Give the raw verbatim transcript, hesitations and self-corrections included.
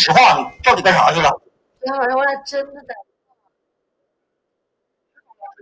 实话，你到底干啥去了？ 昨天晚上我俩真的在